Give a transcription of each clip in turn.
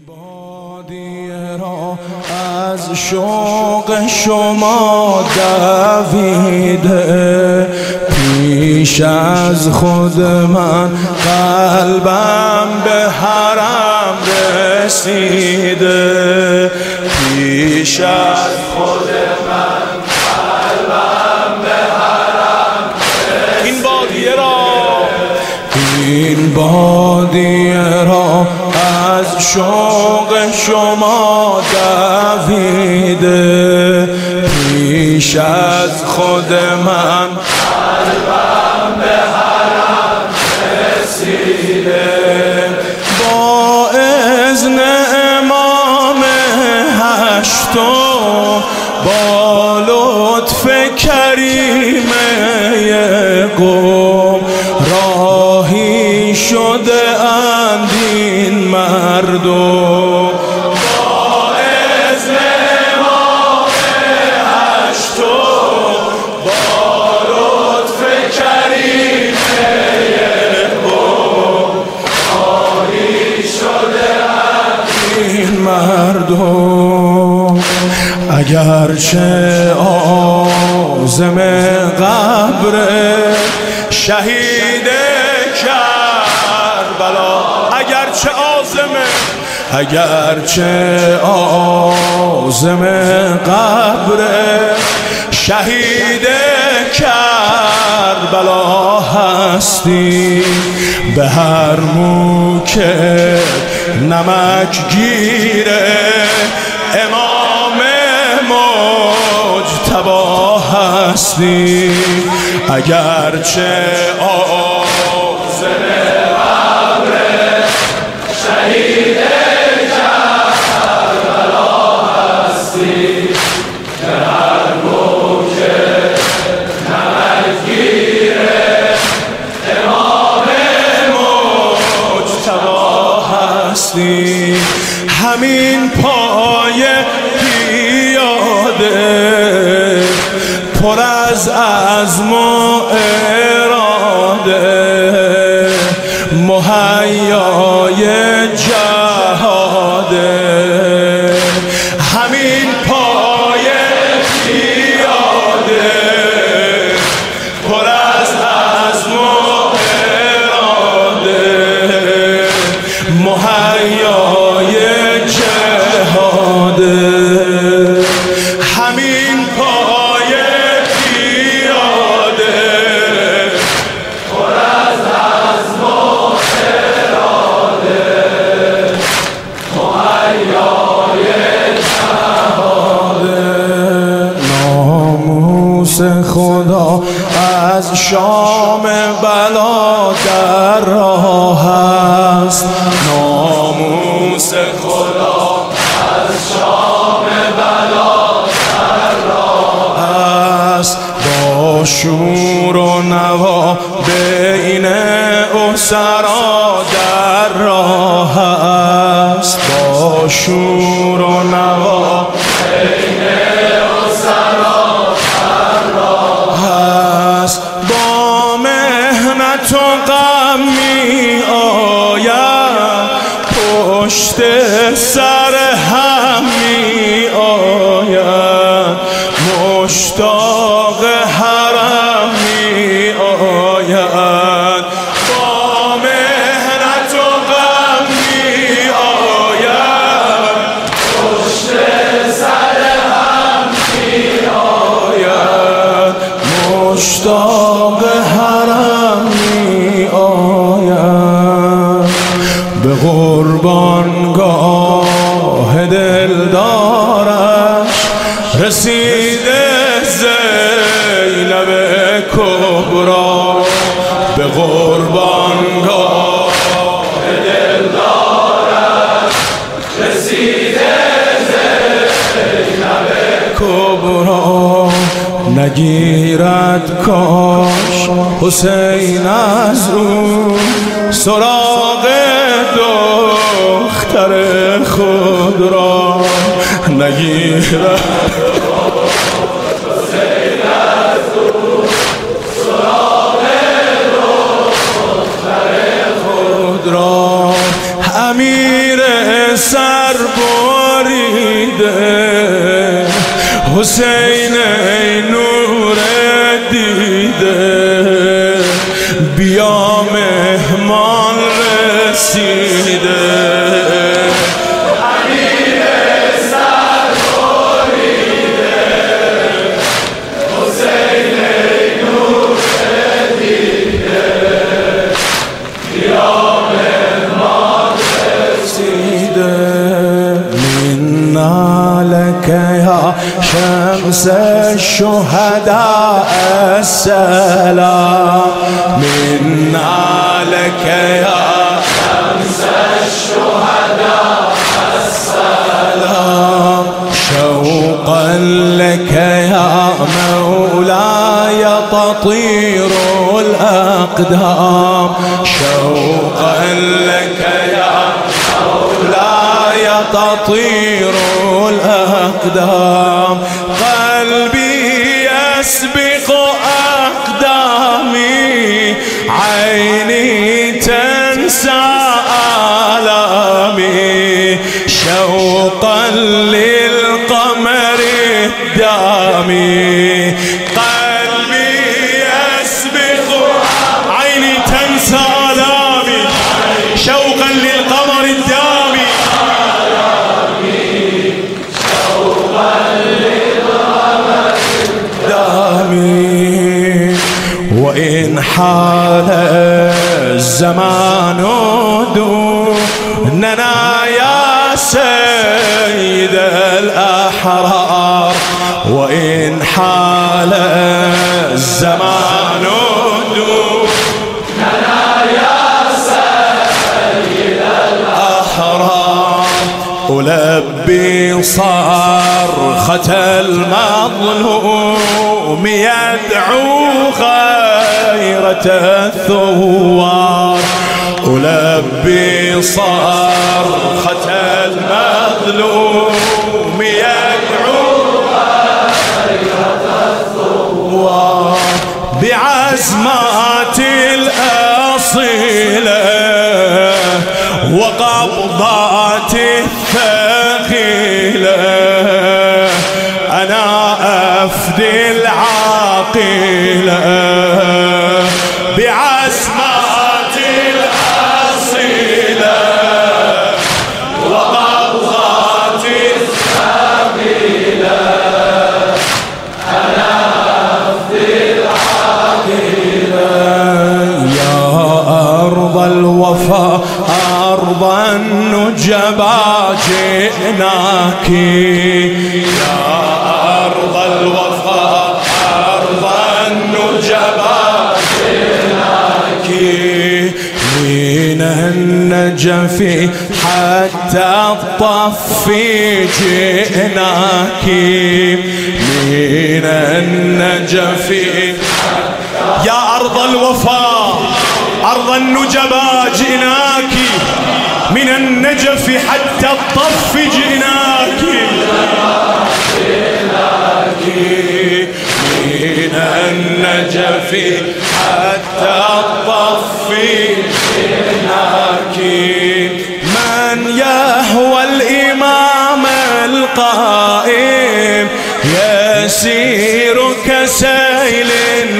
بادیه را از شوق شما دویده، پیش از خود من قلبم به حرم رسیده، پیش از خود من قلبم به حرم رسیده. این بادیه را از شوق شما دویده، پیش از خود من قلبم به حرم رسیده. با اذن امام هشتم با لطف کریم قوم راهی شده اند این مردم. با اذن امام هشتم با لطف کریم قوم راهی شده اند این مردم. اگرچه عازم قبر شهید کربلا، اگرچه عازم قبر شهید کربلا هستی، به هر مو که نمک گیره امام مجتبی هستی. اگرچه عازم قبر شهید کربلا هستی، به هر موج نمک گیره امام مجتبی هستی. همین پای پیاده پر از عزم و اراده، مهیای جهاده. همین پای پیاده پر از عزم و اراده، مهیای جهاده. همین پای پیاده پر از عزم و اراده، مهیای جهاده. ناموس خدا از شام بلا در راه است، ناموس خدا از شام بلا در راه است. با شور و نوا بین اسرا در راه است، با شور و نوا بین اسرا در راه است. با محنت و غم می آید پشت سر هم می آید، مشتاق حرم می آید. با محنت و غم می آید پشت سر هم می آید، مشتاق حرم می آید. به قربانگاه دلدارش رسیده زینب کبرا، به قربانگاه دلدارش رسیده زینب کبرا. نگیرد کاش حسین از او سراغ دختر خود را، نگیرد حسین از او سراغ دختر خود را. امیر سر سر بريده حسين نور دیده بیا مهمان رسیده امیر سر بریده حسین نور دیده بیا مهمان رسیده منا لك يا شمس الشهداء السلام منا لك يا شمس الشهداء السلام شوقا لك يا مولاي تطير الأقدام شوقا لك يا مولاي تطير الأقدام قلبي يسبق أقدامي عيني تنسى آلامي شوقا للقمر الدامي قلبي يسبق عيني تنسى آلامي شوقا للقمر الدامي وإن حال الزمان دوننا يا سيد الأحرار وإن حال الزمان دوننا يا سيد الأحرار ألبي صرخة المظلوم يدعو غيرة الثوار ألبي صرخة المظلوم يدعو غيرة الثوار بعزمات الأصيلة وقبضات الثقيلة أنا أفدي العاقلة بعزمات الأصيلة وقبضات الثقيلة أنا أفدي العاقلة يا أرض الوفاء أرض النجبى جئناك يا أرض الوفاء أرض النجبى جئناك من النجف حتى الطف جئناك من النجف يا أرض الوفاء أرض النجبى جئناك من النجف حتى الطف جئناك من النجف حتى الطف جئناك من يهوى الإمام القائم يسير كسيل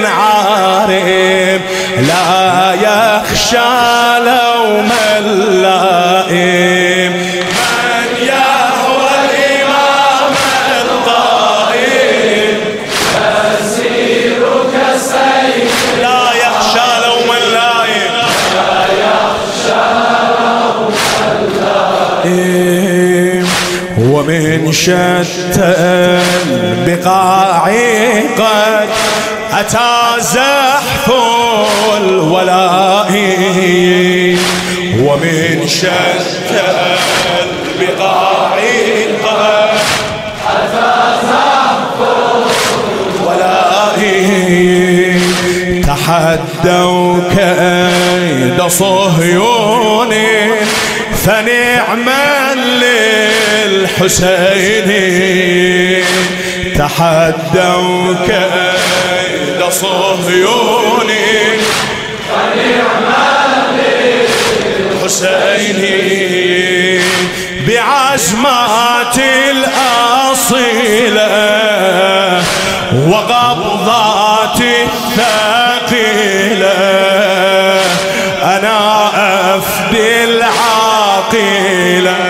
عارم لا يخشى لوم اللائم من يهوى الإمام القائم يسير كسيل لا يخشى لوم اللائم لا يخشى لوم اللائم ومن شتى البقاع قد أتى زحف الولاء ومن شتى البقاع قد أتى زحف الولاء تحدوا كيد صهيون فنعما للحسين تحدوا كيد صهيون فنعما للحسين بعزمات الأصيلة وقبضات الثقيلة أنا أفدي العاقلة